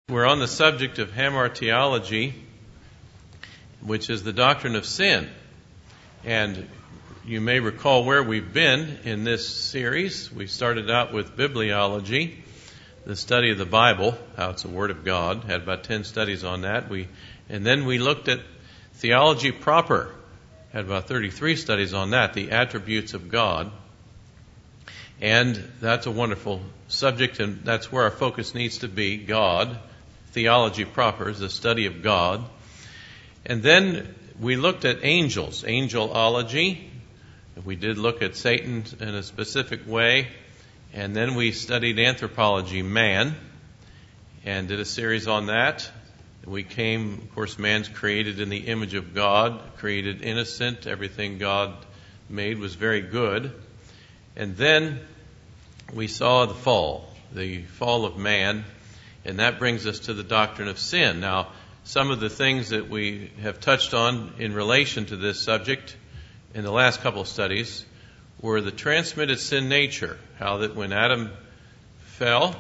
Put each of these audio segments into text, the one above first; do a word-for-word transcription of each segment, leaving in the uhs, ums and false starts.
We're on the subject of hamartiology, which is the doctrine of sin. And you may recall where we've been in this series. We started out with bibliology, the study of the Bible, how it's the Word of God. Had about ten studies on that. We, and then we looked at theology proper. Had about thirty-three studies on that, the attributes of God. And that's a wonderful subject, and that's where our focus needs to be, God. Theology proper is the study of God. And then we looked at angels, angelology. We did look at Satan in a specific way. And then we studied anthropology, man, and did a series on that. We came, of course, man's created in the image of God, created innocent. Everything God made was very good. And then we saw the fall, the fall of man. And that brings us to the doctrine of sin. Now, some of the things that we have touched on in relation to this subject in the last couple of studies were the transmitted sin nature, how that when Adam fell,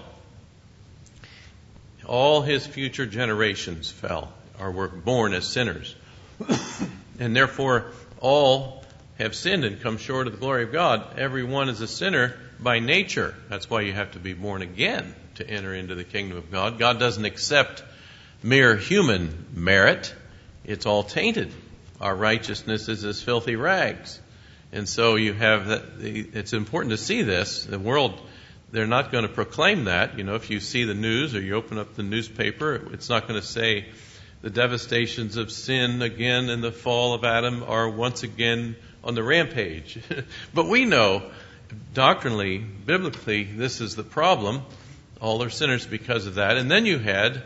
all his future generations fell, or were born as sinners. And therefore, all have sinned and come short of the glory of God. Everyone is a sinner by nature. That's why you have to be born again to enter into the kingdom of God. God doesn't accept mere human merit. It's all tainted. Our righteousness is as filthy rags. And so you have that. It's important to see this. The world, they're not going to proclaim that. You know, if you see the news or you open up the newspaper, it's not going to say the devastations of sin again and the fall of Adam are once again on the rampage. But we know doctrinally, biblically, this is the problem. All are sinners because of that. And then you had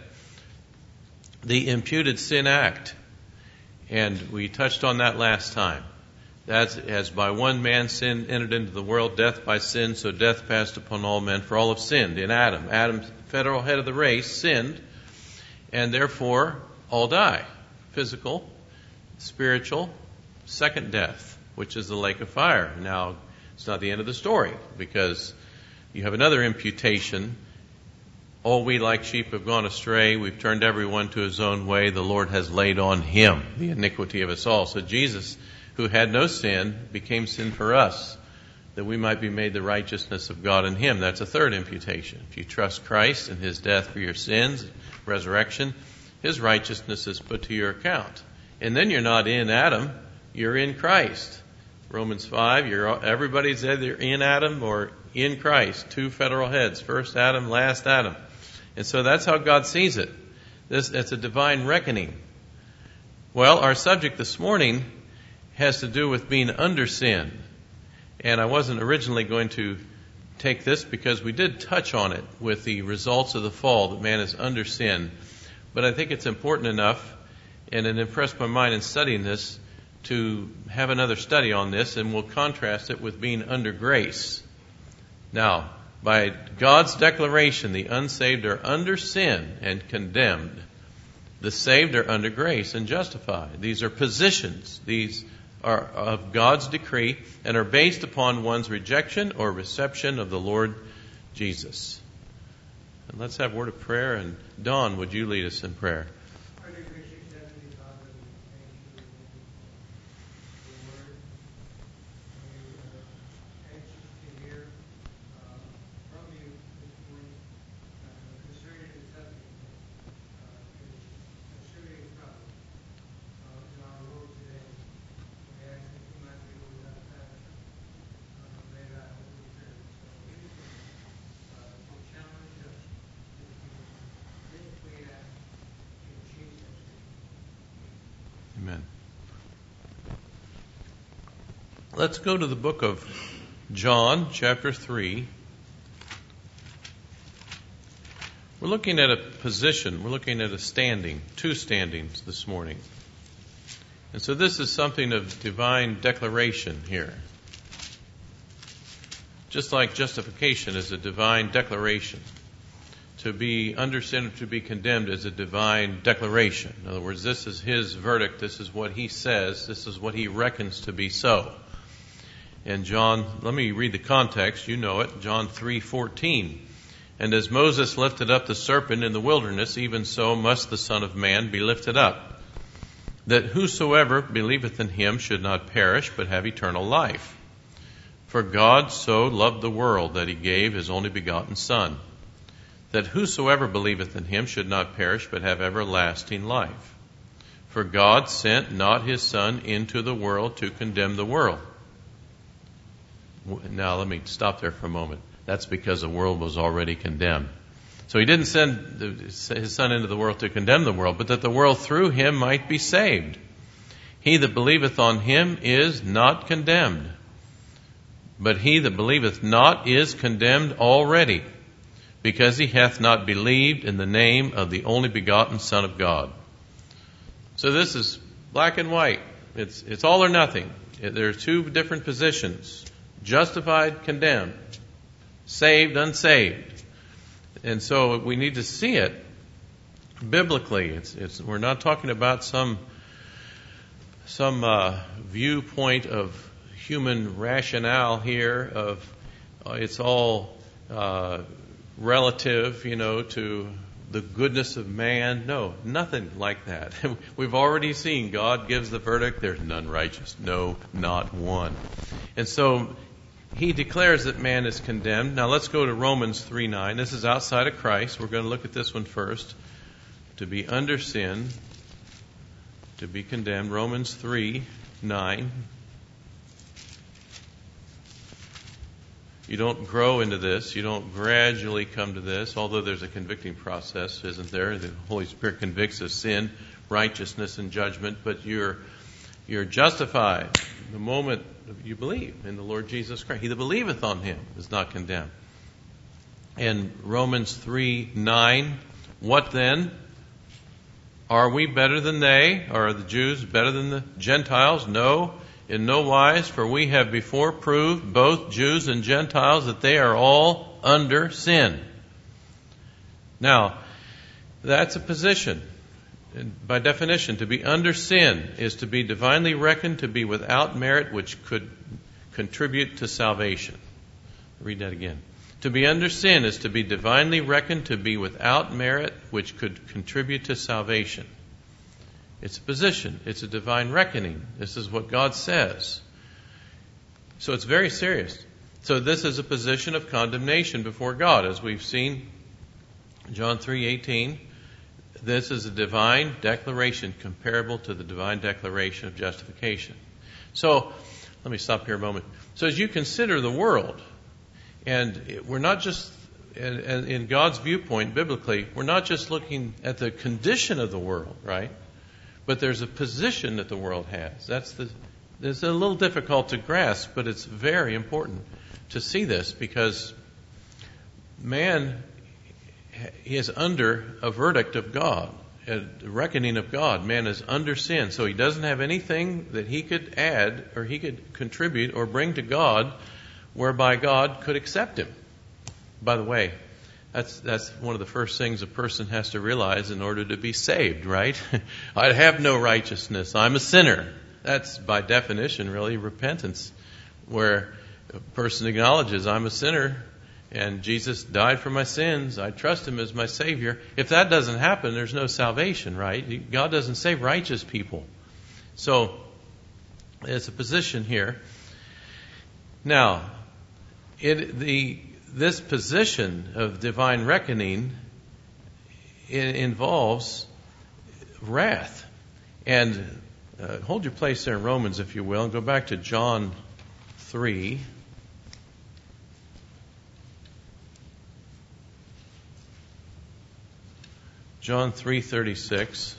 the imputed sin act. And we touched on that last time. That's as by one man sin entered into the world, death by sin, so death passed upon all men, for all have sinned in Adam. Adam, federal head of the race, sinned, and therefore all die. Physical, spiritual, second death, which is the lake of fire. Now, it's not the end of the story, because you have another imputation. All we like sheep have gone astray. We've turned everyone to his own way. The Lord has laid on him the iniquity of us all. So Jesus, who had no sin, became sin for us, that we might be made the righteousness of God in him. That's a third imputation. If you trust Christ and his death for your sins, resurrection, his righteousness is put to your account. And then you're not in Adam, you're in Christ. Romans five, you're, everybody's either in Adam or in Christ. Two federal heads, first Adam, last Adam. And so that's how God sees it. This, it's a divine reckoning. Well, our subject this morning has to do with being under sin. And I wasn't originally going to take this because we did touch on it with the results of the fall, that man is under sin. But I think it's important enough, and it impressed my mind in studying this, to have another study on this, and we'll contrast it with being under grace. Now, by God's declaration, the unsaved are under sin and condemned. The saved are under grace and justified. These are positions. These are of God's decree and are based upon one's rejection or reception of the Lord Jesus. And let's have a word of prayer. And Don, would you lead us in prayer? Amen. Let's go to the book of John, chapter three. We're looking at a position. We're looking at a standing, two standings this morning. And so this is something of divine declaration here. Just like justification is a divine declaration. To be under sin or to be condemned is a divine declaration. In other words, this is his verdict. This is what he says. This is what he reckons to be so. And John, let me read the context. You know it. John three fourteen. And as Moses lifted up the serpent in the wilderness, even so must the Son of Man be lifted up, that whosoever believeth in him should not perish, but have eternal life. For God so loved the world that he gave his only begotten Son, that whosoever believeth in him should not perish, but have everlasting life. For God sent not his Son into the world to condemn the world. Now let me stop there for a moment. That's because the world was already condemned. So he didn't send his Son into the world to condemn the world, but that the world through him might be saved. He that believeth on him is not condemned, but he that believeth not is condemned already, because he hath not believed in the name of the only begotten Son of God. So this is black and white. It's, it's all or nothing. There are two different positions: justified, condemned; saved, unsaved. And so we need to see it biblically. It's, it's, we're not talking about some some uh, viewpoint of human rationale here. Of uh, it's all uh, relative, you know, to the goodness of man. No, nothing like that. We've already seen God gives the verdict. There's none righteous. No, not one. And so he declares that man is condemned. Now let's go to Romans three nine. This is outside of Christ. We're going to look at this one first. To be under sin, to be condemned. Romans three nine. You don't grow into this. You don't gradually come to this, although there's a convicting process, isn't there? The Holy Spirit convicts of sin, righteousness, and judgment, but you're you're justified the moment you believe in the Lord Jesus Christ. He that believeth on him is not condemned. And Romans three nine, what then? Are we better than they? Or are the Jews better than the Gentiles? No, in no wise, for we have before proved, both Jews and Gentiles, that they are all under sin. Now, that's a position. And by definition, to be under sin is to be divinely reckoned to be without merit, which could contribute to salvation. Read that again. To be under sin is to be divinely reckoned to be without merit, which could contribute to salvation. It's a position. It's a divine reckoning. This is what God says. So it's very serious. So this is a position of condemnation before God, as we've seen John three eighteen. This is a divine declaration comparable to the divine declaration of justification. So let me stop here a moment. So as you consider the world, and we're not just, in God's viewpoint, biblically, we're not just looking at the condition of the world, right? But there's a position that the world has. That's the. It's a little difficult to grasp, but it's very important to see this, because man is under a verdict of God, a reckoning of God. Man is under sin, so he doesn't have anything that he could add or he could contribute or bring to God whereby God could accept him. By the way, that's that's one of the first things a person has to realize in order to be saved, right? I have no righteousness. I'm a sinner. That's by definition really repentance, where a person acknowledges I'm a sinner and Jesus died for my sins. I trust him as my Savior. If that doesn't happen, there's no salvation, right? God doesn't save righteous people. So it's a position here. Now, it, the this position of divine reckoning it involves wrath. And uh, hold your place there in Romans, if you will, and go back to John three. John three thirty-six.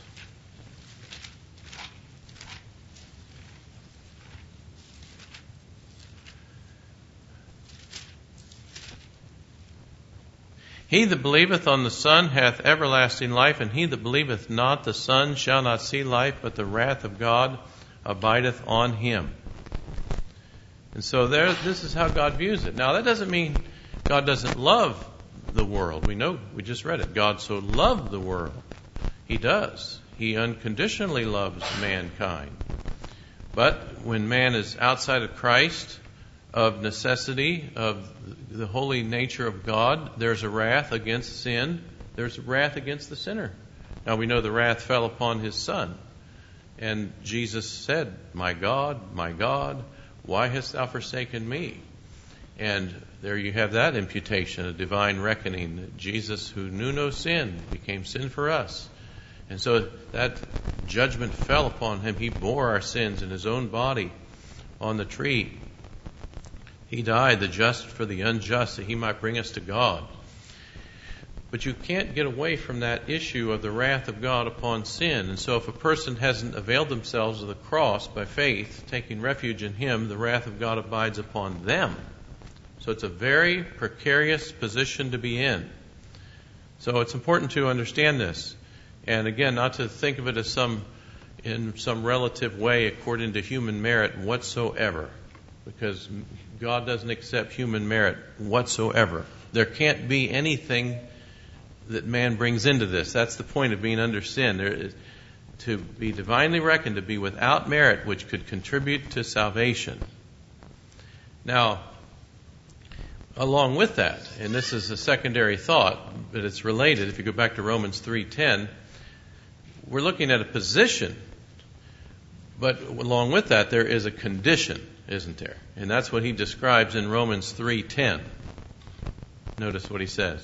He that believeth on the Son hath everlasting life, and he that believeth not the Son shall not see life, but the wrath of God abideth on him. And so there, this is how God views it. Now, that doesn't mean God doesn't love the world. We know, we just read it. God so loved the world. He does. He unconditionally loves mankind. But when man is outside of Christ, of necessity, of the holy nature of God. There's a wrath against sin. There's a wrath against the sinner. Now we know the wrath fell upon his Son. And Jesus said, "My God, my God, why hast thou forsaken me?" And there you have that imputation, a divine reckoning, that Jesus, who knew no sin, became sin for us. And so that judgment fell upon him. He bore our sins in his own body on the tree. He died, the just for the unjust, that he might bring us to God. But you can't get away from that issue of the wrath of God upon sin. And so if a person hasn't availed themselves of the cross by faith, taking refuge in him, the wrath of God abides upon them. So it's a very precarious position to be in. So it's important to understand this. And again, not to think of it as some, in some relative way according to human merit whatsoever. Because God doesn't accept human merit whatsoever. There can't be anything that man brings into this. That's the point of being under sin. There is, to be divinely reckoned, to be without merit, which could contribute to salvation. Now, along with that, and this is a secondary thought, but it's related. If you go back to Romans three ten, we're looking at a position, but along with that, there is a condition, isn't there? And that's what he describes in Romans three ten. Notice what he says.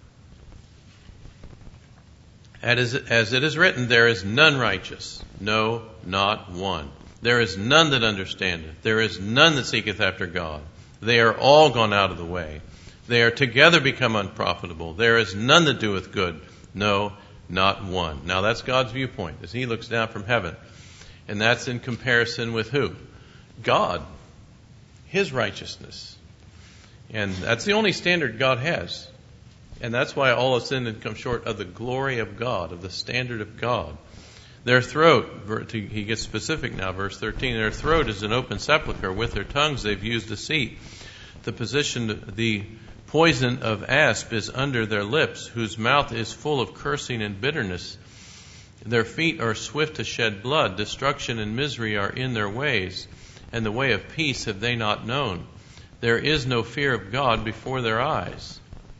As it is written, there is none righteous, no, not one. There is none that understandeth. There is none that seeketh after God. They are all gone out of the way. They are together become unprofitable. There is none that doeth good, no, not one. Now that's God's viewpoint as he looks down from heaven. And that's in comparison with who? God. His righteousness. And that's the only standard God has. And that's why all have sinned and come short of the glory of God, of the standard of God. Their throat, he gets specific now, verse thirteen, their throat is an open sepulchre. With their tongues they've used deceit. The position, the poison of asp is under their lips, whose mouth is full of cursing and bitterness. Their feet are swift to shed blood. Destruction and misery are in their ways, and the way of peace have they not known. There is no fear of God before their eyes.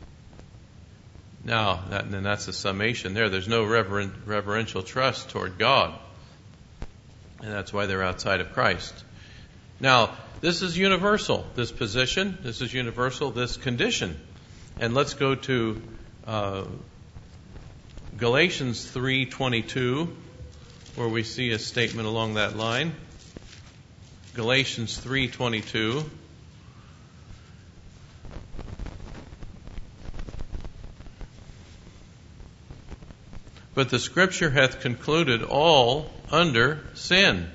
Now, that, and that's the summation there. There's no reverent, reverential trust toward God. And that's why they're outside of Christ. Now, this is universal, this position. This is universal, this condition. And let's go to uh, Galatians three twenty-two, where we see a statement along that line. Galatians three twenty-two. But the Scripture hath concluded all under sin.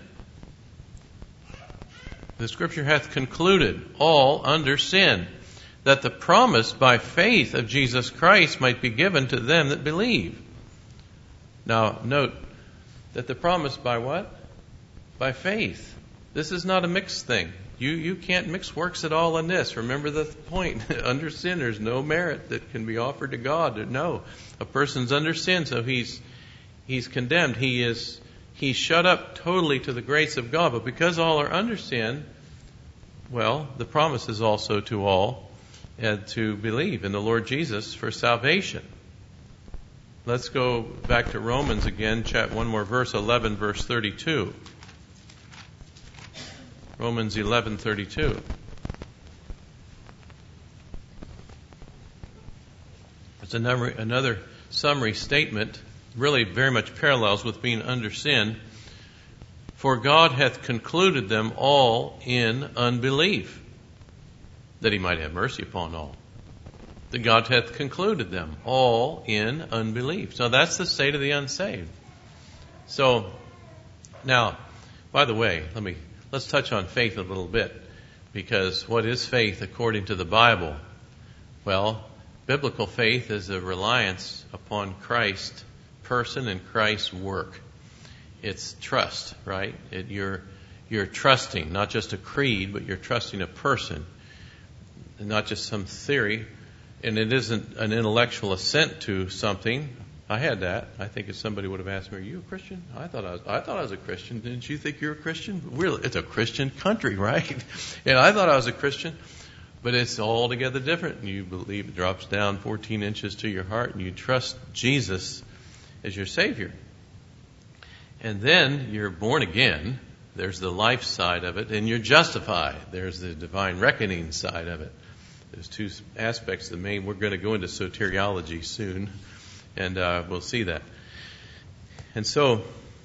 The Scripture hath concluded all under sin, that the promise by faith of Jesus Christ might be given to them that believe. Now, note that the promise by what? By faith. This is not a mixed thing. You you can't mix works at all in this. Remember the point. Under sin, there's no merit that can be offered to God. No. A person's under sin, so he's he's condemned. He is he's shut up totally to the grace of God. But because all are under sin, well, the promise is also to all and to believe in the Lord Jesus for salvation. Let's go back to Romans again, chat one more verse, eleven, verse thirty-two. Romans eleven thirty-two. It's another, another summary statement, really very much parallels with being under sin. For God hath concluded them all in unbelief, that he might have mercy upon all. That God hath concluded them all in unbelief. So that's the state of the unsaved. So, now, by the way, let me let's touch on faith a little bit. Because what is faith according to the Bible? Well, biblical faith is a reliance upon Christ's person and Christ's work. It's trust, right? It, you're you're trusting, not just a creed, but you're trusting a person, and not just some theory. And it isn't an intellectual assent to something, I had that. I think if somebody would have asked me, "Are you a Christian?" I thought I was. I thought I was a Christian. Didn't you think you're a Christian? We're, it's a Christian country, right? And I thought I was a Christian, but it's altogether different. You believe it drops down fourteen inches to your heart, and you trust Jesus as your Savior. And then you're born again. There's the life side of it, and you're justified. There's the divine reckoning side of it. There's two aspects. The main. We're going to go into soteriology soon. And uh, we'll see that. And so,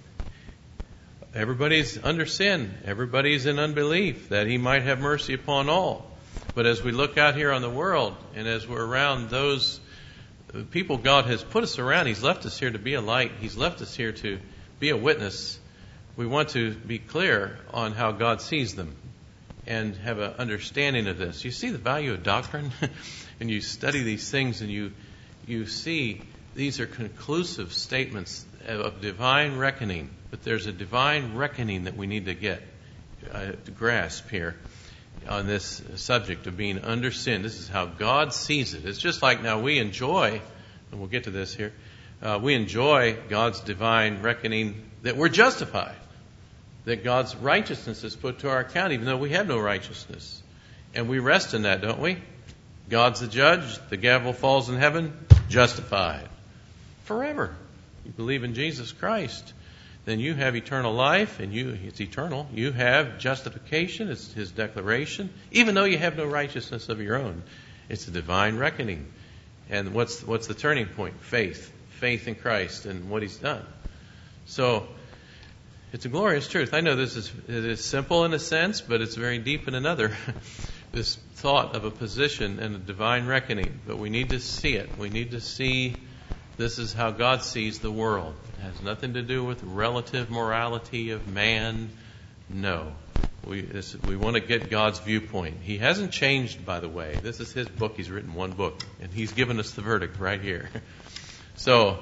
everybody's under sin. Everybody's in unbelief that He might have mercy upon all. But as we look out here on the world, and as we're around those people God has put us around, He's left us here to be a light. He's left us here to be a witness. We want to be clear on how God sees them and have an understanding of this. You see the value of doctrine? And you study these things and you you see these are conclusive statements of divine reckoning, but there's a divine reckoning that we need to get uh, to grasp here on this subject of being under sin. This is how God sees it. It's just like now we enjoy, and we'll get to this here, uh, we enjoy God's divine reckoning that we're justified, that God's righteousness is put to our account, even though we have no righteousness. And we rest in that, don't we? God's the judge, the gavel falls in heaven, justified. Forever. You believe in Jesus Christ, then you have eternal life, and you it's eternal. You have justification, it's His declaration, even though you have no righteousness of your own. It's a divine reckoning. And what's what's the turning point? Faith. Faith in Christ and what He's done. So, it's a glorious truth. I know this is it is simple in a sense, but it's very deep in another. This thought of a position and a divine reckoning. But we need to see it. We need to see this is how God sees the world. It has nothing to do with relative morality of man. No. We this, we want to get God's viewpoint. He hasn't changed, by the way. This is His book. He's written one book. And He's given us the verdict right here. So,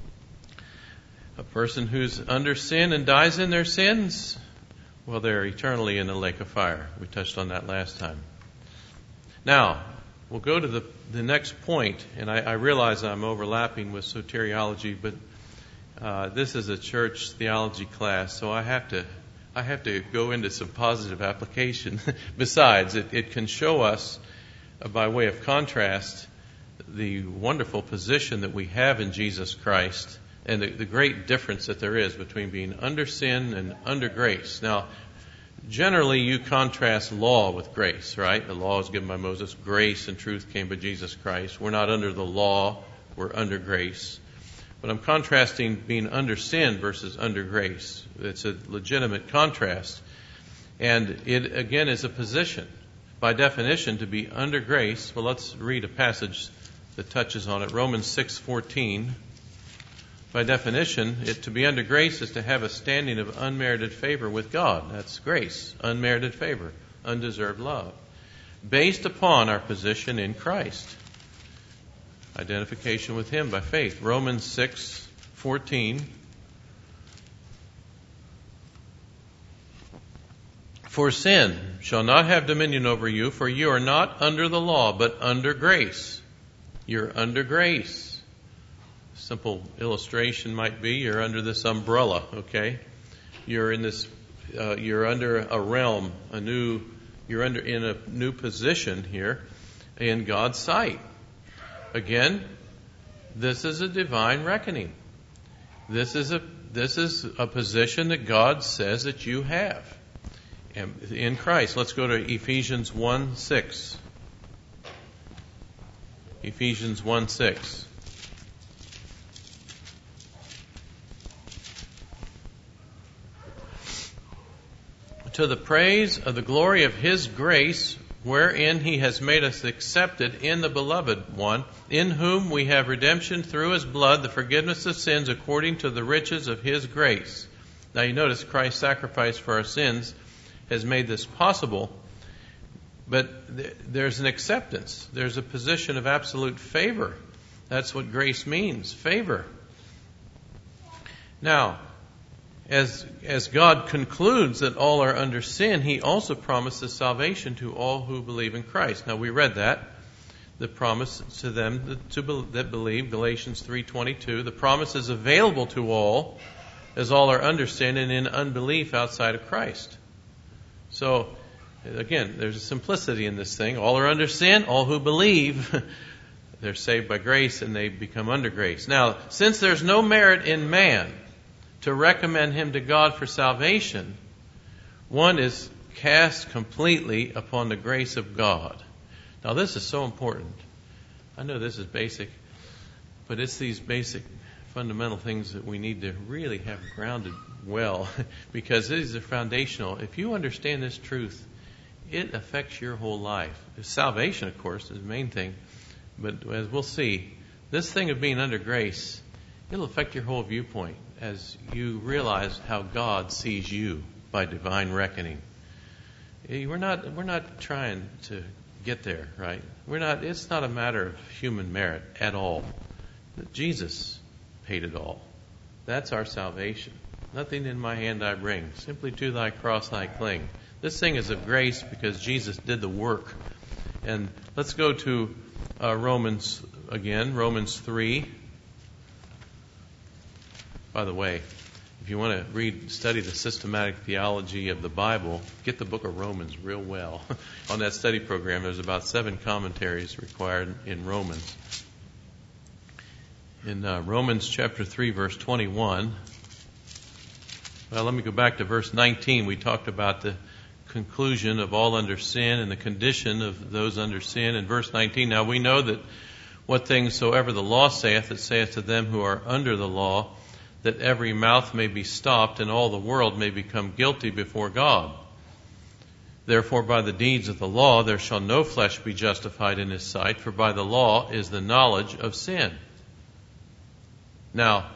a person who's under sin and dies in their sins, well, they're eternally in the lake of fire. We touched on that last time. Now, we'll go to the, the next point, and I, I realize I'm overlapping with soteriology, but uh, this is a church theology class, so I have to I have to go into some positive application. Besides, it, it can show us, uh, by way of contrast, the wonderful position that we have in Jesus Christ and the, the great difference that there is between being under sin and under grace. Now, generally, you contrast law with grace, right? The law was given by Moses. Grace and truth came by Jesus Christ. We're not under the law. We're under grace. But I'm contrasting being under sin versus under grace. It's a legitimate contrast. And it, again, is a position. By definition, to be under grace, well, let's read a passage that touches on it. Romans six fourteen. By definition, it, to be under grace is to have a standing of unmerited favor with God. That's grace, unmerited favor, undeserved love, based upon our position in Christ. Identification with Him by faith. Romans six fourteen. For sin shall not have dominion over you, for you are not under the law, but under grace. You're under grace. Simple illustration might be you're under this umbrella, okay? You're in this, uh, you're under a realm, a new, you're under in a new position here in God's sight. Again, this is a divine reckoning. This is a this is a position that God says that you have in Christ. Let's go to Ephesians one six. Ephesians one six. To the praise of the glory of His grace, wherein He has made us accepted in the Beloved One, in whom we have redemption through His blood, the forgiveness of sins according to the riches of His grace. Now you notice Christ's sacrifice for our sins has made this possible, but th- there's an acceptance. There's a position of absolute favor. That's what grace means, favor. Now, As as God concludes that all are under sin, He also promises salvation to all who believe in Christ. Now, we read that. the promise to them that, to, that believe, Galatians three twenty-two, the promise is available to all, as all are under sin and in unbelief outside of Christ. So, again, there's a simplicity in this thing. All are under sin, all who believe, they're saved by grace and they become under grace. Now, since there's no merit in man to recommend him to God for salvation, one is cast completely upon the grace of God. Now, this is so important. I know this is basic, but it's these basic fundamental things that we need to really have grounded well, because these are foundational. If you understand this truth, it affects your whole life. Salvation, of course, is the main thing, but as we'll see, this thing of being under grace, it'll affect your whole viewpoint as you realize how God sees you by divine reckoning. We're not we're not trying to get there, right? We're not. It's not a matter of human merit at all. Jesus paid it all. That's our salvation. Nothing in my hand I bring. Simply to thy cross I cling. This thing is of grace because Jesus did the work. And let's go to uh, Romans again, Romans three. By the way, if you want to read, study the systematic theology of the Bible, get the book of Romans real well. On that study program, there's about seven commentaries required in Romans. In uh, Romans chapter three, verse twenty-one, well, let me go back to verse nineteen. We talked about the conclusion of all under sin and the condition of those under sin. In verse nineteen, now we know that what things soever the law saith, it saith to them who are under the law, that every mouth may be stopped and all the world may become guilty before God. Therefore by the deeds of the law there shall no flesh be justified in his sight, for by the law is the knowledge of sin. Now,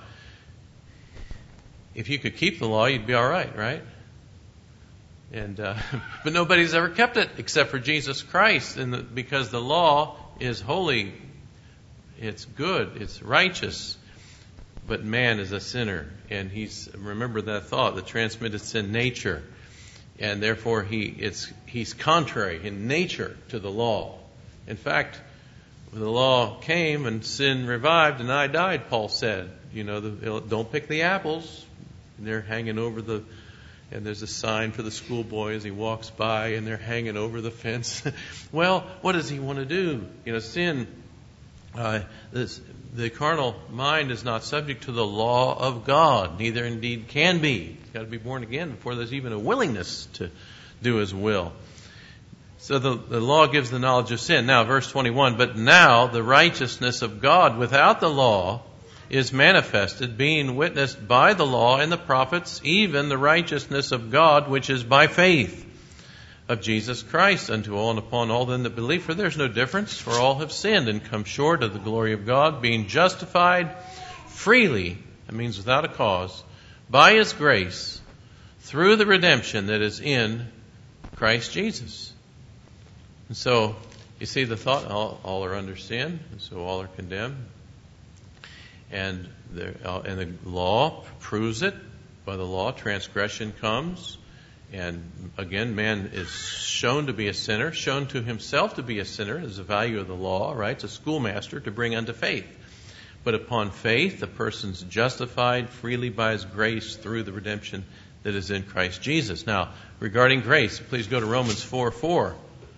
if you could keep the law, you'd be all right, right? And uh, but nobody's ever kept it except for Jesus Christ, and the, because the law is holy, it's good, it's righteous. But man is a sinner, and he's, remember that thought, the transmitted sin nature, and therefore he it's he's contrary in nature to the law. In fact, when the law came and sin revived and I died, Paul said, you know, the, don't pick the apples. And they're hanging over the, and there's a sign for the schoolboy as he walks by, and they're hanging over the fence. Well, what does he want to do? You know, sin. Uh, this, the carnal mind is not subject to the law of God, neither indeed can be. It's got to be born again before there's even a willingness to do His will. So the, the law gives the knowledge of sin. Now, verse twenty-one, but now the righteousness of God without the law is manifested, being witnessed by the law and the prophets, even the righteousness of God which is by faith of Jesus Christ unto all and upon all them that believe. For there's no difference, for all have sinned and come short of the glory of God, being justified freely, that means without a cause, by His grace, through the redemption that is in Christ Jesus. And so, you see the thought, all, all are under sin, and so all are condemned. And the, uh, and the law proves it. By the law, transgression comes. And again, man is shown to be a sinner, shown to himself to be a sinner is the value of the law, right? It's a schoolmaster to bring unto faith. But upon faith, the person's justified freely by His grace through the redemption that is in Christ Jesus. Now, regarding grace, please go to Romans four four.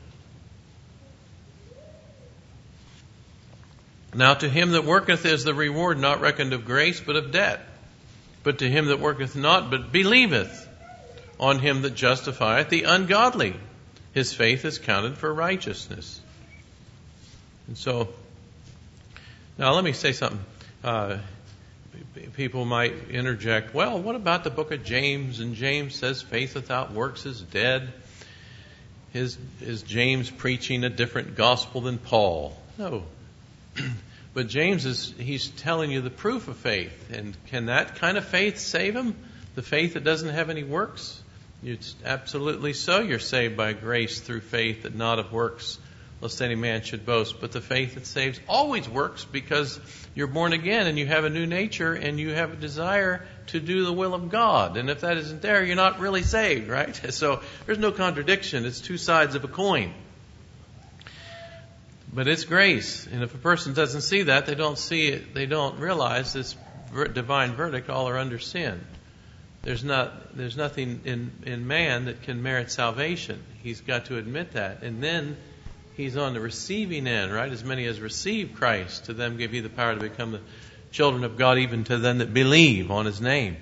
Now to him that worketh is the reward not reckoned of grace, but of debt. But to him that worketh not, but believeth on Him that justifieth the ungodly, his faith is counted for righteousness. And so, now let me say something. Uh, people might interject, well, what about the book of James? And James says faith without works is dead. Is, is James preaching a different gospel than Paul? No. But James is, he's telling you the proof of faith. And can that kind of faith save him? The faith that doesn't have any works? It's absolutely so. You're saved by grace through faith, that not of works, lest any man should boast. But the faith that saves always works, because you're born again and you have a new nature and you have a desire to do the will of God. And if that isn't there, you're not really saved, right? So there's no contradiction. It's two sides of a coin. But it's grace. And if a person doesn't see that, they don't see it, they don't realize this divine verdict, all are under sin. There's not, there's nothing in, in man that can merit salvation. He's got to admit that. And then he's on the receiving end, right? As many as receive Christ, to them give you the power to become the children of God, even to them that believe on His name.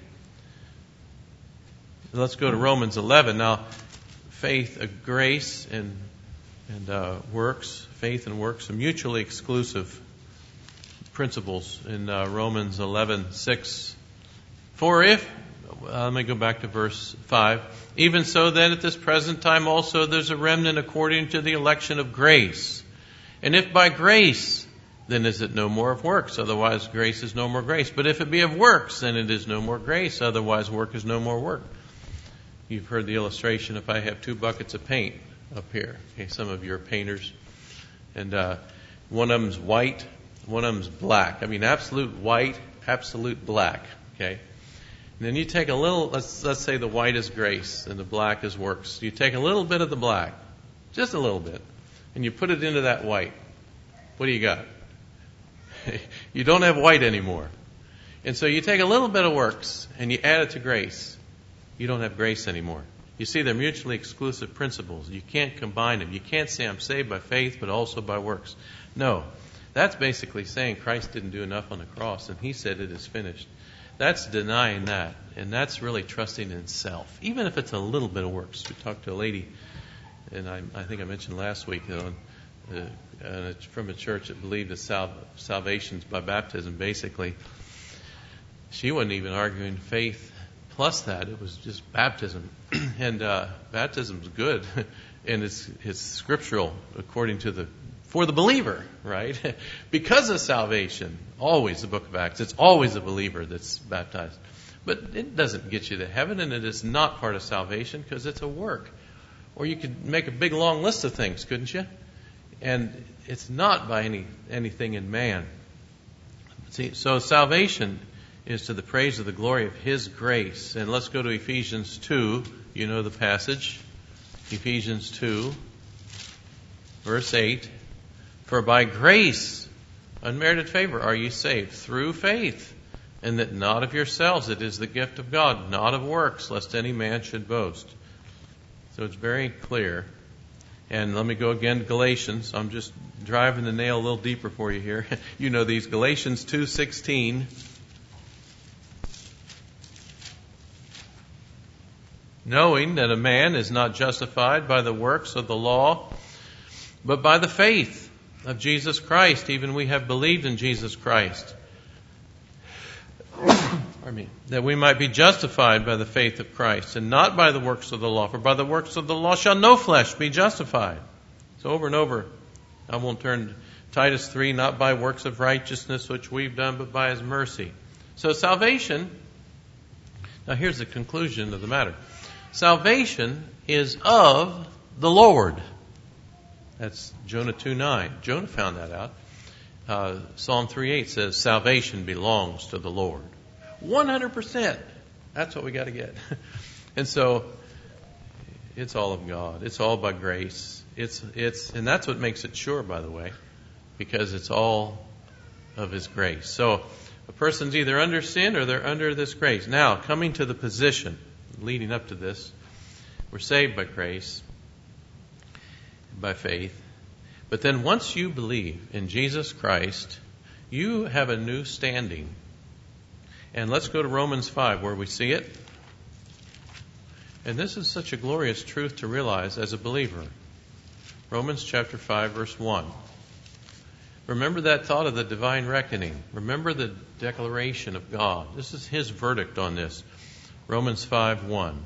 Let's go to Romans eleven. Now, faith, uh, grace, and and uh, works, faith and works are mutually exclusive principles in uh, Romans eleven six. For if, uh, let me go back to verse five. Even so then at this present time also there's a remnant according to the election of grace. And if by grace, then is it no more of works, otherwise grace is no more grace. But if it be of works, then it is no more grace, otherwise work is no more work. You've heard the illustration, if I have two buckets of paint up here. Okay, some of you are painters. And uh, one of them's white, one of them's black. I mean, absolute white, absolute black. Okay? And then you take a little, let's, let's say the white is grace and the black is works. You take a little bit of the black, just a little bit, and you put it into that white. What do you got? You don't have white anymore. And so you take a little bit of works and you add it to grace. You don't have grace anymore. You see, they're mutually exclusive principles. You can't combine them. You can't say I'm saved by faith, but also by works. No. That's basically saying Christ didn't do enough on the cross, and He said it is finished. That's denying that, and that's really trusting in self, even if it's a little bit of works. We talked to a lady, and I, I think I mentioned last week, you know, uh, uh, from a church that believed that sal- salvation's by baptism, basically. She wasn't even arguing faith plus that. It was just baptism. And uh, baptism's good, and it's, it's scriptural according to the, for the believer, right? Because of salvation. Always the book of Acts. It's always a believer that's baptized. But it doesn't get you to heaven, and it is not part of salvation because it's a work. Or you could make a big long list of things, couldn't you? And it's not by any anything in man. See, so salvation is to the praise of the glory of His grace. And let's go to Ephesians two. You know the passage. Ephesians two, verse eight. For by grace, unmerited favor, are ye saved through faith, and that not of yourselves, it is the gift of God, not of works, lest any man should boast. So it's very clear. And let me go again to Galatians. I'm just driving the nail a little deeper for you here. You know these. Galatians two sixteen. Knowing that a man is not justified by the works of the law, but by the faith of Jesus Christ. Even we have believed in Jesus Christ. Pardon me. That we might be justified by the faith of Christ, and not by the works of the law. For by the works of the law shall no flesh be justified. So over and over, I won't turn to Titus three, not by works of righteousness which we've done, but by His mercy. So salvation, now here's the conclusion of the matter. Salvation is of the Lord. That's Jonah two nine. Jonah found that out. Uh, Psalm three eight says, salvation belongs to the Lord. one hundred percent. That's what we got to get. And so, it's all of God. It's all by grace. It's it's, and that's what makes it sure, by the way, because it's all of His grace. So, a person's either under sin or they're under this grace. Now, coming to the position leading up to this, we're saved by grace, by faith. But then once you believe in Jesus Christ, you have a new standing. And let's go to Romans five where we see it. And this is such a glorious truth to realize as a believer. Romans chapter five verse one. Remember that thought of the divine reckoning. Remember the declaration of God. This is His verdict on this. Romans five one.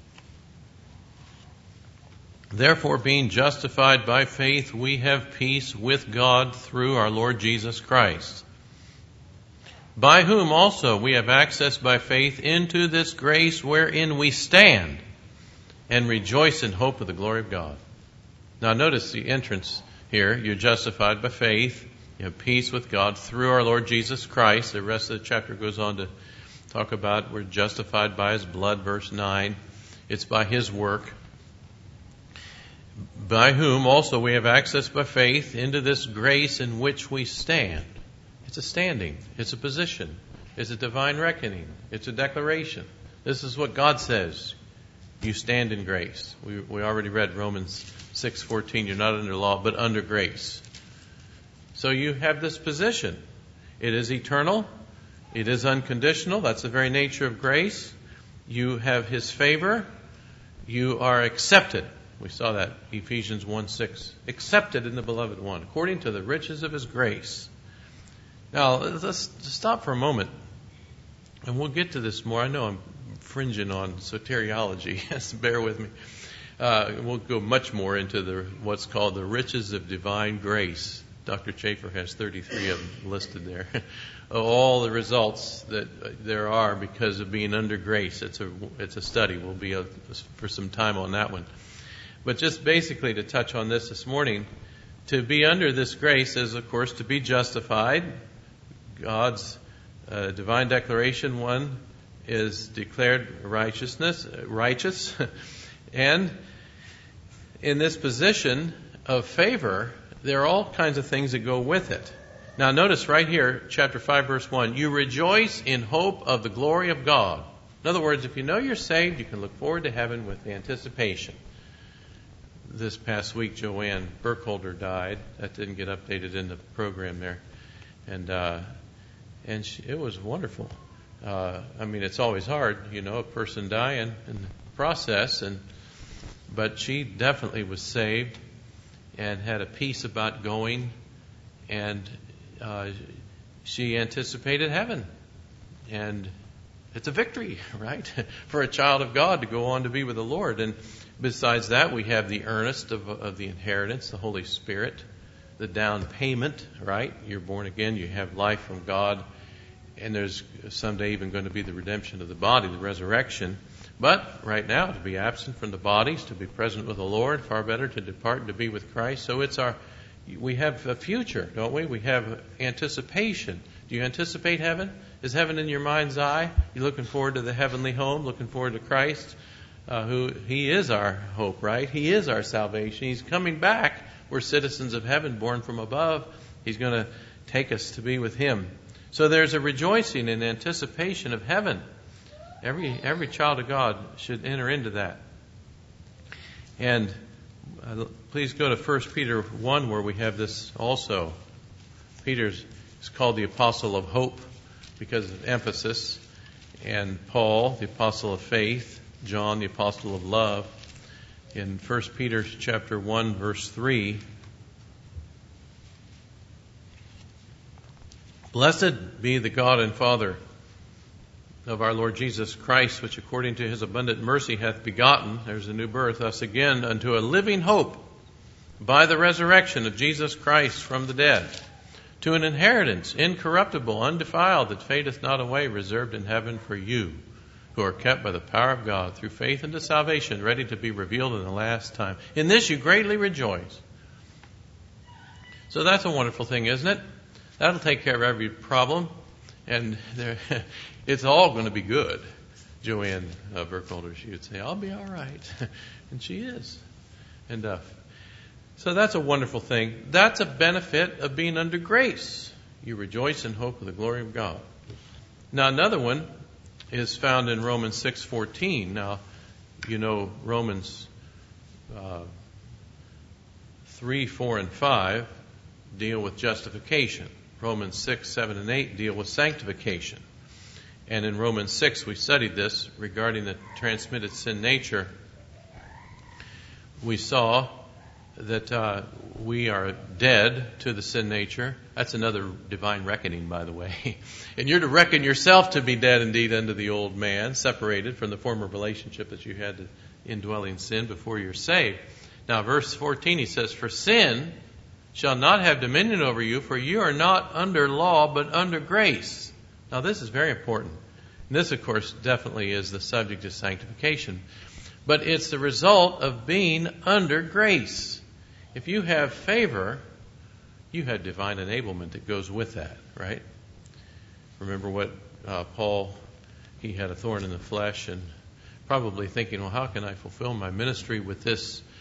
Therefore, being justified by faith, we have peace with God through our Lord Jesus Christ, by whom also we have access by faith into this grace wherein we stand and rejoice in hope of the glory of God. Now notice the entrance here. You're justified by faith. You have peace with God through our Lord Jesus Christ. The rest of the chapter goes on to talk about we're justified by His blood, verse nine. It's by His work. by whom also we have access by faith into this grace in which we stand. It's a standing. It's a position. It's a divine reckoning. It's a declaration. This is what God says. You stand in grace. We, we already read Romans six fourteen. You're not under law, but under grace. So you have this position. It is eternal. It is unconditional. That's the very nature of grace. You have His favor. You are accepted. We saw that, Ephesians one six. Accepted in the Beloved One, according to the riches of His grace. Now, let's stop for a moment. And we'll get to this more. I know I'm fringing on soteriology. Yes, bear with me. Uh, we'll go much more into the what's called the riches of divine grace. Doctor Chafer has thirty-three of them listed there. All the results that there are because of being under grace. It's a it's a study. We'll be a, for some time on that one. But just basically to touch on this this morning, to be under this grace is, of course, to be justified. God's uh, divine declaration, one, is declared righteousness, righteous. And in this position of favor, there are all kinds of things that go with it. Now notice right here, chapter five, verse one, you rejoice in hope of the glory of God. In other words, if you know you're saved, you can look forward to heaven with anticipation. This past week, Joanne Burkholder died. That didn't get updated in the program there. And uh, and she, it was wonderful. Uh, I mean, it's always hard, you know, a person dying in the process. And but she definitely was saved and had a peace about going. And uh, she anticipated heaven. And it's a victory, right, for a child of God to go on to be with the Lord. And besides that, we have the earnest of, of the inheritance, the Holy Spirit, the down payment, right? You're born again, you have life from God, and there's someday even going to be the redemption of the body, the resurrection. But right now, to be absent from the bodies, to be present with the Lord, far better to depart and to be with Christ. So it's our, we have a future, don't we? We have anticipation. Do you anticipate heaven? Is heaven in your mind's eye? You looking forward to the heavenly home, looking forward to Christ? Uh, who He is our hope, right? He is our salvation. He's coming back. We're citizens of heaven, born from above. He's going to take us to be with Him. So there's a rejoicing in anticipation of heaven. Every every child of God should enter into that. And uh, please go to First Peter one, where we have this also. Peter is called the Apostle of Hope because of emphasis, and Paul, the Apostle of Faith. John, the Apostle of Love. In First Peter chapter one, verse three, blessed be the God and Father of our Lord Jesus Christ, which according to His abundant mercy hath begotten, there's a new birth, us again unto a living hope by the resurrection of Jesus Christ from the dead, to an inheritance incorruptible, undefiled, that fadeth not away, reserved in heaven for you, who are kept by the power of God through faith unto salvation, ready to be revealed in the last time. In this you greatly rejoice. So that's a wonderful thing, isn't it? That'll take care of every problem, and there, it's all going to be good. Joanne uh, Burkholder, she would say, I'll be all right. And she is. And uh, so that's a wonderful thing. That's a benefit of being under grace. You rejoice in hope of the glory of God. Now another one is found in Romans six fourteen. Now, you know, Romans uh, three, four, and five deal with justification. Romans six, seven, and eight deal with sanctification. And in Romans six, we studied this regarding the transmitted sin nature. We saw that uh, we are dead to the sin nature. That's another divine reckoning, by the way. And you're to reckon yourself to be dead indeed unto the old man, separated from the former relationship that you had to indwelling sin before you're saved. Now, verse fourteen, he says, for sin shall not have dominion over you, for you are not under law, but under grace. Now, this is very important. And this, of course, definitely is the subject of sanctification. But it's the result of being under grace. If you have favor, you have divine enablement that goes with that, right? Remember what uh, Paul, he had a thorn in the flesh, and probably thinking, well, how can I fulfill my ministry with this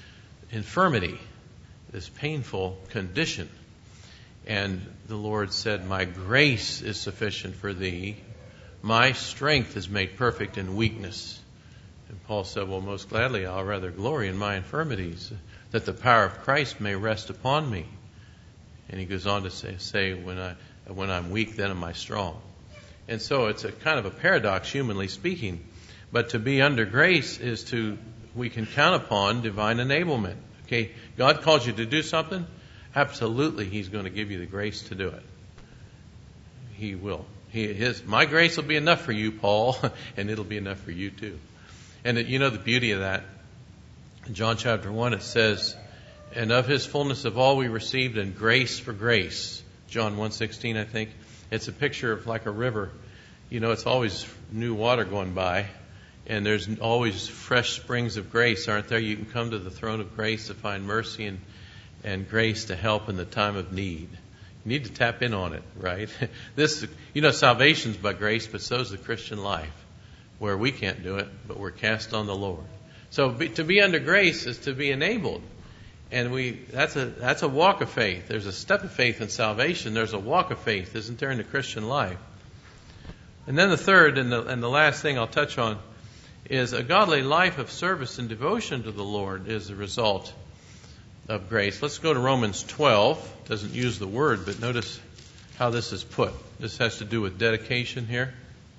infirmity, this painful condition. And the Lord said, my grace is sufficient for thee. My strength is made perfect in weakness. And Paul said, well, most gladly I'll rather glory in my infirmities, that the power of Christ may rest upon me. And he goes on to say, say when, I, when I'm weak, then am I strong. And so it's a kind of a paradox, humanly speaking. But to be under grace is to, we can count upon divine enablement. Okay, God calls you to do something, absolutely He's going to give you the grace to do it. He will. He, his, my grace will be enough for you, Paul, and it'll be enough for you too. And it, you know the beauty of that. In John chapter one it says, and of His fullness of all we received, and grace for grace. John one sixteen, I think. It's a picture of like a river. You know, it's always new water going by. And there's always fresh springs of grace, aren't there? You can come to the throne of grace to find mercy and, and grace to help in the time of need. You need to tap in on it, right? This, you know, salvation's by grace, but so's the Christian life, where we can't do it, but we're cast on the Lord. So be, to be under grace is to be enabled. And we that's a that's a walk of faith. There's a step of faith in salvation. There's a walk of faith, isn't there, in the Christian life? And then the third and the, and the last thing I'll touch on is a godly life of service and devotion to the Lord is the result of grace. Let's go to Romans twelve. It doesn't use the word, but notice how this is put. This has to do with dedication here.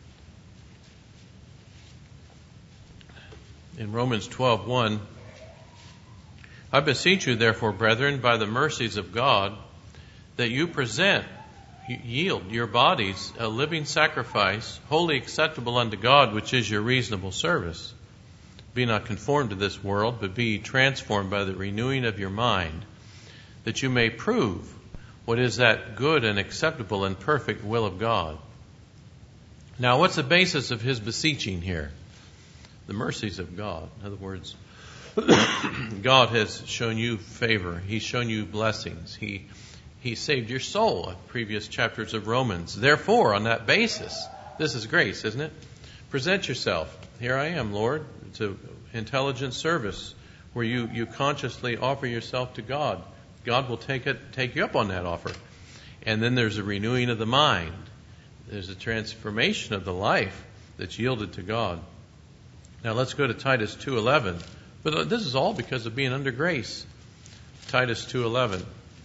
In Romans twelve one, I beseech you, therefore, brethren, by the mercies of God, that you present, yield your bodies a living sacrifice, wholly acceptable unto God, which is your reasonable service. Be not conformed to this world, but be transformed by the renewing of your mind, that you may prove what is that good and acceptable and perfect will of God. Now, what's the basis of his beseeching here? The mercies of God. In other words, God has shown you favor. He's shown you blessings. He He saved your soul in previous chapters of Romans. Therefore, on that basis, this is grace, isn't it? Present yourself. Here I am, Lord. It's an intelligent service where you, you consciously offer yourself to God. God will take it, take you up on that offer. And then there's a renewing of the mind. There's a transformation of the life that's yielded to God. Now let's go to Titus two eleven. But this is all because of being under grace. Titus two eleven.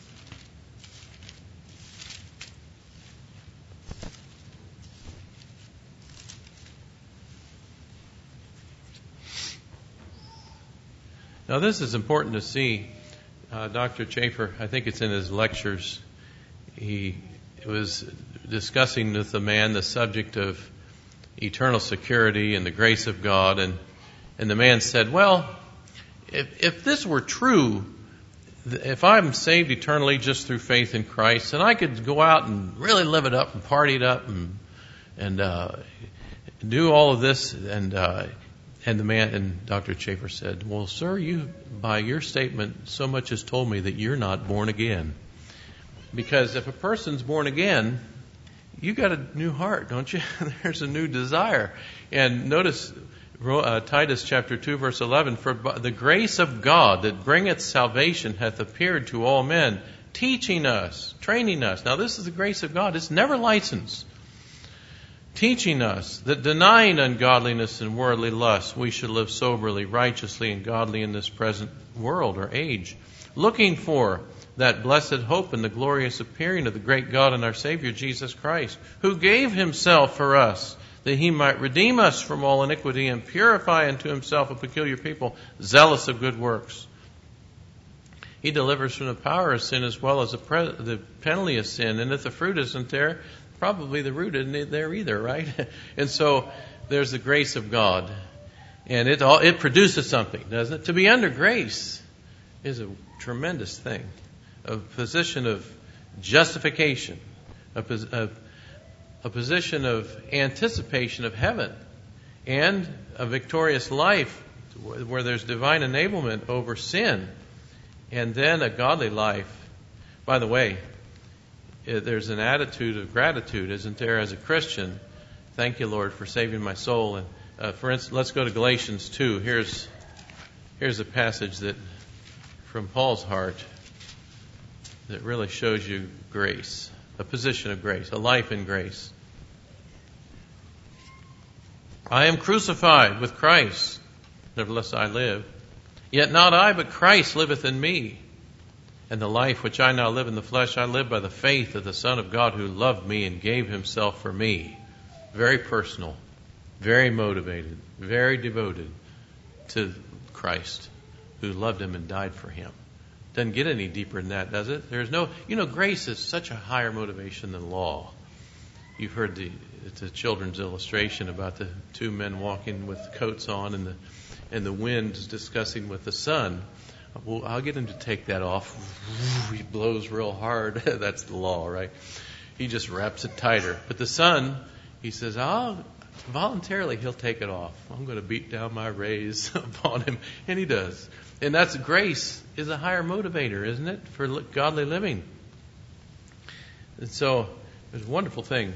Now this is important to see. Uh, Doctor Chafer, I think it's in his lectures, he was discussing with the man the subject of eternal security and the grace of God, and and the man said, well, if, if this were true, if I'm saved eternally just through faith in Christ, then I could go out and really live it up and party it up and and uh, do all of this. And uh, and the man, and Doctor Chafer said, well, sir, you by your statement, so much has told me that you're not born again. Because if a person's born again, you got a new heart, don't you? There's a new desire. And notice uh, Titus chapter two, verse eleven, for the grace of God that bringeth salvation hath appeared to all men, teaching us, training us. Now this is the grace of God. It's never licensed. Teaching us that denying ungodliness and worldly lust, we should live soberly, righteously, and godly in this present world or age, looking for that blessed hope and the glorious appearing of the great God and our Savior, Jesus Christ, who gave himself for us, that he might redeem us from all iniquity and purify unto himself a peculiar people, zealous of good works. He delivers from the power of sin as well as the, pre- the penalty of sin. And if the fruit isn't there, probably the root isn't there either, right? And so there's the grace of God. And it all, it produces something, doesn't it? To be under grace is a tremendous thing. A position of justification, a, pos- a, a position of anticipation of heaven, and a victorious life where there's divine enablement over sin, and then a godly life. By the way, there's an attitude of gratitude, isn't there, as a Christian? Thank you, Lord, for saving my soul. And uh, for instance, let's go to Galatians two. Here's here's a passage that from Paul's heart that really shows you grace, a position of grace, a life in grace. I am crucified with Christ, nevertheless I live. Yet not I, but Christ liveth in me. And the life which I now live in the flesh, I live by the faith of the Son of God who loved me and gave himself for me. Very personal, very motivated, very devoted to Christ who loved him and died for him. Doesn't get any deeper than that, does it? There's no, you know, grace is such a higher motivation than law. You've heard the, the children's illustration about the two men walking with coats on and the and the wind discussing with the sun. Well, I'll get him to take that off. He blows real hard. That's the law, right? He just wraps it tighter. But the sun, he says, I'll voluntarily he'll take it off. I'm going to beat down my rays upon him. And he does. And that's grace is a higher motivator, isn't it, for godly living? And so it's a wonderful thing.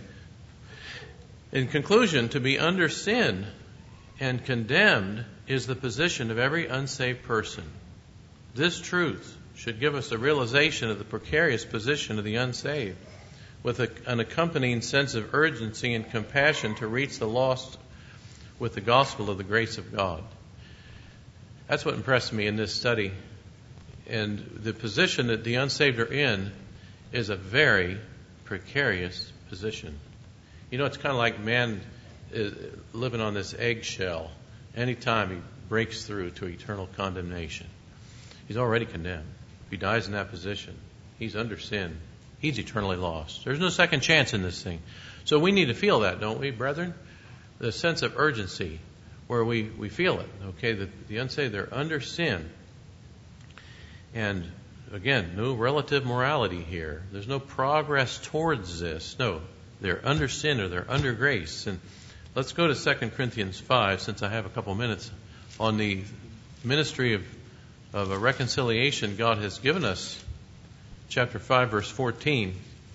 In conclusion, to be under sin and condemned is the position of every unsaved person. This truth should give us a realization of the precarious position of the unsaved, with a, an accompanying sense of urgency and compassion to reach the lost with the gospel of the grace of God. That's what impressed me in this study. And the position that the unsaved are in is a very precarious position. You know, it's kind of like man is living on this eggshell. Anytime he breaks through to eternal condemnation, he's already condemned. If he dies in that position, he's under sin. He's eternally lost. There's no second chance in this thing. So we need to feel that, don't we, brethren? The sense of urgency where we, we feel it. Okay, the, the unsaved, they're under sin. And again, no relative morality here. There's no progress towards this. No, they're under sin or they're under grace. And let's go to Second Corinthians five, since I have a couple minutes, on the ministry of, of a reconciliation God has given us. Chapter five, verse fourteen.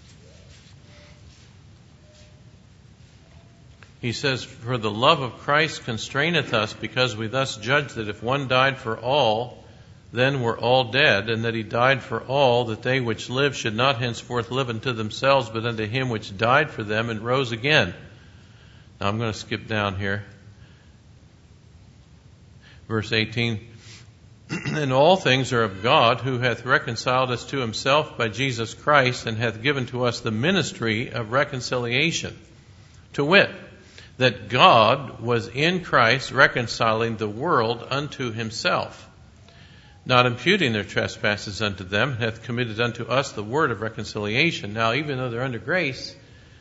He says, For the love of Christ constraineth us, because we thus judge that if one died for all, then were all dead, and that he died for all, that they which live should not henceforth live unto themselves, but unto him which died for them and rose again. Now I'm going to skip down here. Verse eighteen. And all things are of God, who hath reconciled us to himself by Jesus Christ, and hath given to us the ministry of reconciliation. To wit, that God was in Christ reconciling the world unto himself, not imputing their trespasses unto them, and hath committed unto us the word of reconciliation. Now, even though they're under grace,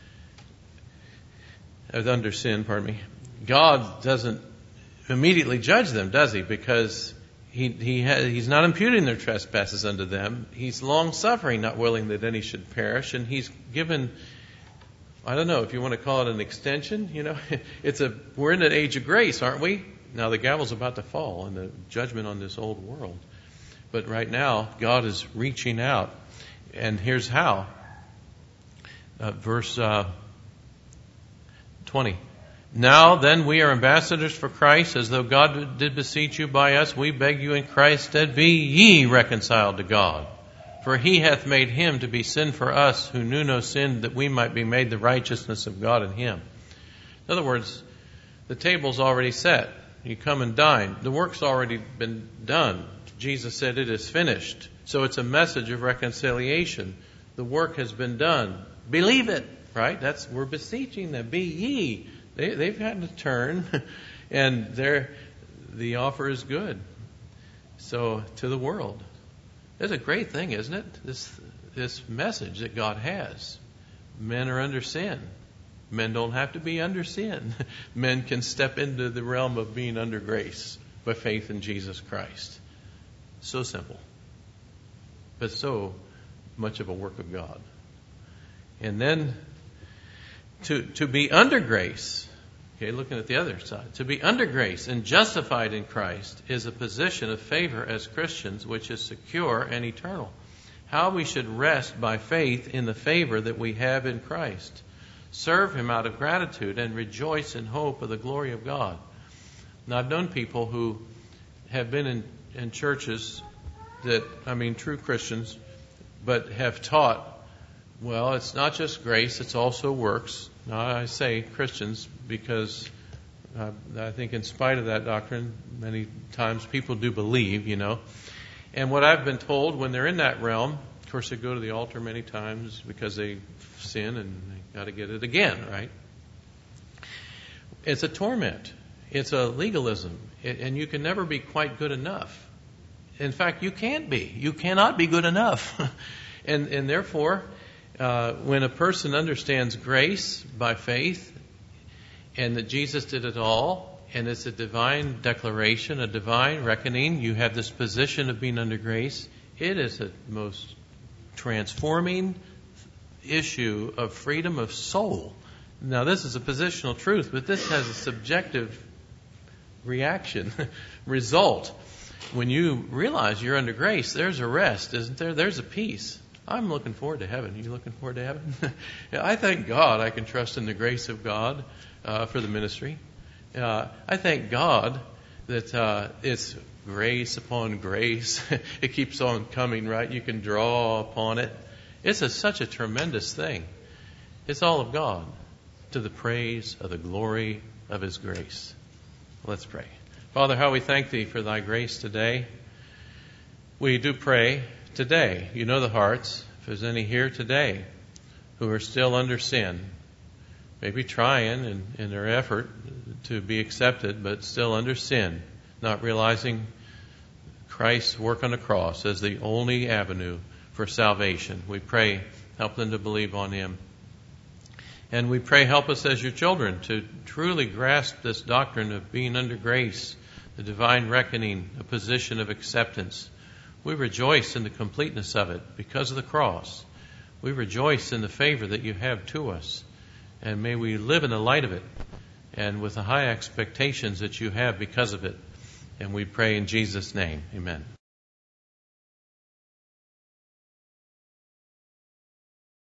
under sin, pardon me, God doesn't immediately judge them, does he? Because he, he has, he's not imputing their trespasses unto them. He's long-suffering, not willing that any should perish, and he's given, I don't know if you want to call it an extension, you know, it's a, we're in an age of grace, aren't we? Now the gavel's about to fall and the judgment on this old world. But right now, God is reaching out. And here's how. Uh, verse uh, twenty. Now then we are ambassadors for Christ, as though God did beseech you by us. We beg you in Christ's stead, be ye reconciled to God. For he hath made him to be sin for us, who knew no sin, that we might be made the righteousness of God in him. In other words, the table's already set. You come and dine. The work's already been done. Jesus said it is finished. So it's a message of reconciliation. The work has been done. Believe it, right? That's, we're beseeching them. Be ye. They, they've had to turn, and they're, the offer is good. So to the world. It's a great thing, isn't it? This this message that God has. Men are under sin. Men don't have to be under sin. Men can step into the realm of being under grace by faith in Jesus Christ. So simple. But so much of a work of God. And then to to be under grace, okay, looking at the other side, to be under grace and justified in Christ is a position of favor as Christians, which is secure and eternal. How we should rest by faith in the favor that we have in Christ. Serve him out of gratitude and rejoice in hope of the glory of God. Now, I've known people who have been in, in churches that, I mean, true Christians, but have taught, well, it's not just grace, it's also works. Now, I say Christians because uh, I think in spite of that doctrine, many times people do believe, you know. And what I've been told when they're in that realm, of course, they go to the altar many times because they sin and they got to get it again, right? It's a torment. It's a legalism. It, and you can never be quite good enough. In fact, you can't be. You cannot be good enough. and, and therefore, uh, when a person understands grace by faith and that Jesus did it all, and it's a divine declaration, a divine reckoning, you have this position of being under grace, it is the most transforming issue of freedom of soul. Now, this is a positional truth, but this has a subjective reaction, result. When you realize you're under grace, there's a rest, isn't there? There's a peace. I'm looking forward to heaven. Are you looking forward to heaven? I thank God I can trust in the grace of God uh, for the ministry. Uh, I thank God that uh, it's grace upon grace. It keeps on coming, right? You can draw upon it. It's a, such a tremendous thing. It's all of God to the praise of the glory of His grace. Let's pray. Father, how we thank Thee for Thy grace today. We do pray today. You know the hearts. If there's any here today who are still under sin, maybe trying in, in their effort to be accepted, but still under sin, not realizing Christ's work on the cross as the only avenue for salvation. We pray, help them to believe on Him. And we pray, help us as your children to truly grasp this doctrine of being under grace, the divine reckoning, a position of acceptance. We rejoice in the completeness of it because of the cross. We rejoice in the favor that you have to us. And may we live in the light of it and with the high expectations that you have because of it. And we pray in Jesus' name. Amen.